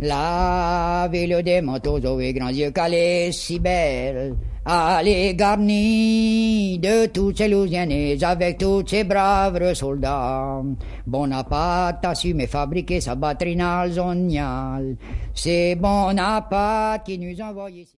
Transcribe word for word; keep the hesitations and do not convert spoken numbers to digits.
La ville des manteaux aux grands yeux calés si belle, allez garnie de toutes ces louisianaises avec tous ces braves soldats. Bonaparte a su me fabriquer sa batterie nationale. C'est Bonaparte qui nous envoie ici.